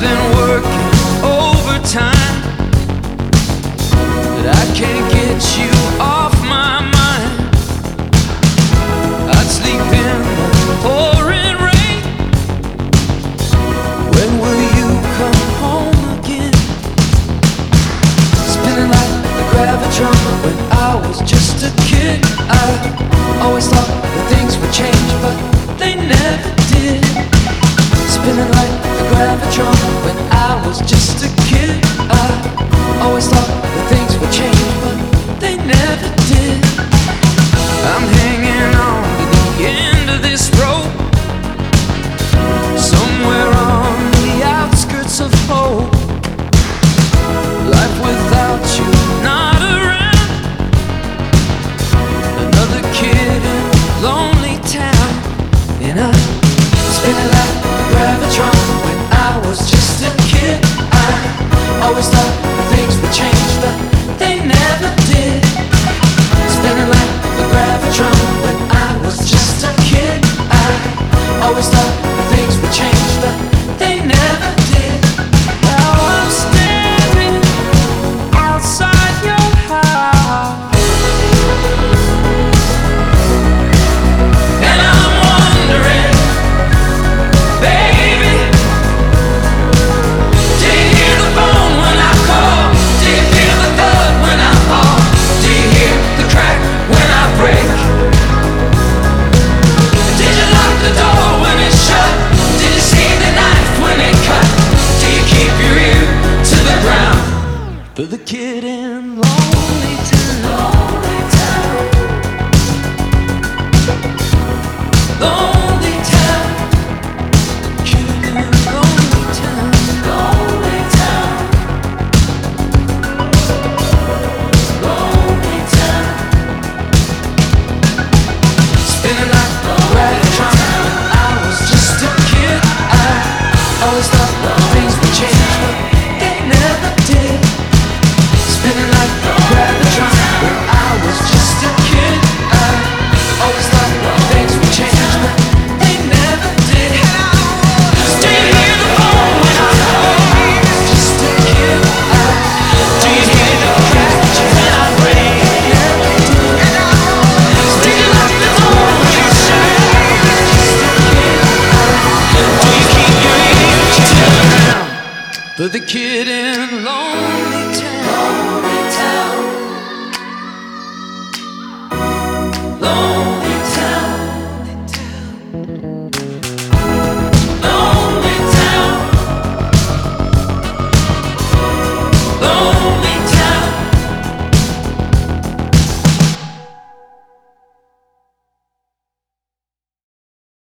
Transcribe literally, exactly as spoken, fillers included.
been working overtime, but I can't get you off my mind. I'd sleep in the pouring rain. When will you come home again? Spinning like the gravitron when I was just a kid. I always thought that things would change, but they never did. Spinning like the gravitron when I was just a kid. I always thought that things would change, but they never did. I'm hanging on to the end of this rope, somewhere on the outskirts of hope. Life without you not around, another kid in a lonely town. And I spinning like the gravitron when I was just a kid. I always thought that things would change, but they never did. Spinning like the gravitron when I was just a kid. I always thought that things would change, but they never did. Now I'm standing outside your house, and I'm wondering, baby, do you hear the phone when I call? Do you feel the thud when I fall? Do you hear the crack when I break? Did you lock the door when it's shut? Did you see the knife when it cut? Do you keep your ear to the ground for the kid in Lonely Town? Lonely Town, Lonely Town, kid in Lonely Town, Lonely Town, Lonely Town. Spinning like a gravitron when I was just a kid. I always thought things would change, but they never did. Spinning like a gravitron when I was just a kid. I always thought things would change, but they never did. Do you hear the phone when I call? Just a kid. I do you hear the crack when I break? Never did. Did you lock the door when it's shut? Just a kid. I do you keep your ear to the ground for the kid in Long